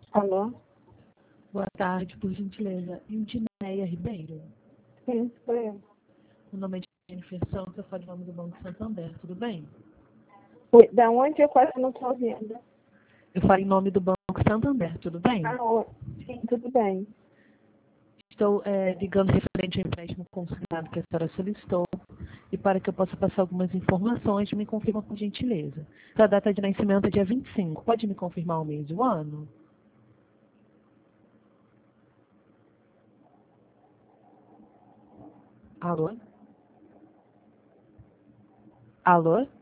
Alô? Boa tarde, por gentileza. Ildineia Ribeiro. Sim, sou eu. O nome é Jennifer Santos, eu falo em nome do Banco Santander, tudo bem? Oi, da onde eu quase não estou ouvindo? Eu falo em nome do Banco Santander, tudo bem? Oi. Sim, tudo bem. Estou ligando referente ao empréstimo consignado que a senhora solicitou e para que eu possa passar algumas informações, me confirma por gentileza. Sua data de nascimento é dia 25. Pode me confirmar o mês e o ano? Alô? Alô?